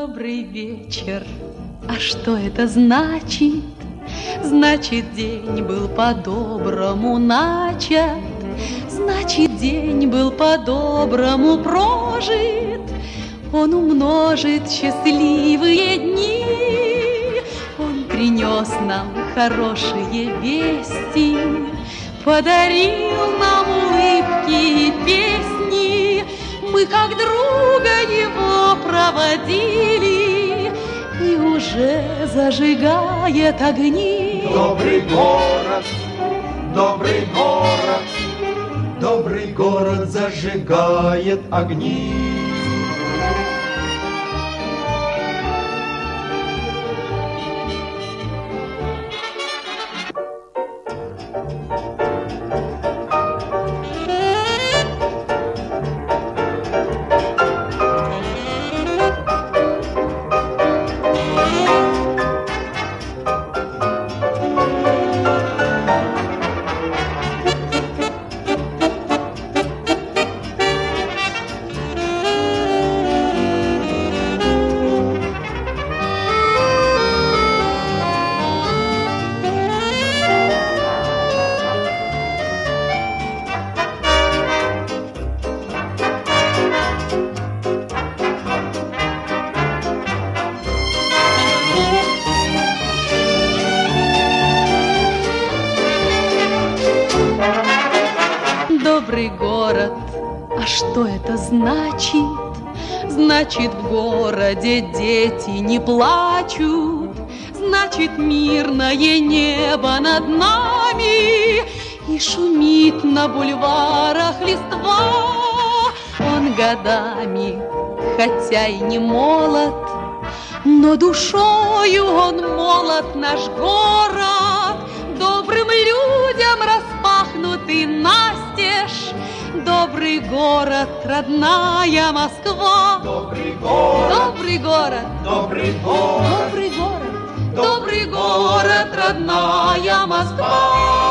Добрый вечер. А что это значит? Значит, день был по-доброму начат, значит, день был по-доброму прожит. Он умножит счастливые дни, он принес нам хорошие вести, подарил нам улыбки и песни. Мы как друга его проводили, и уже зажигает огни. Добрый город, добрый город, добрый город зажигает огни. Добрый город, а что это значит? Значит, в городе дети не плачут, значит, мирное небо над нами, и шумит на бульварах листва. Он годами, хотя и не молод, но душою он молод, наш город. Добрым людям распахнутый настежь, добрый город, родная Москва. Добрый город, добрый город, добрый город, добрый город, добрый город, родная Москва.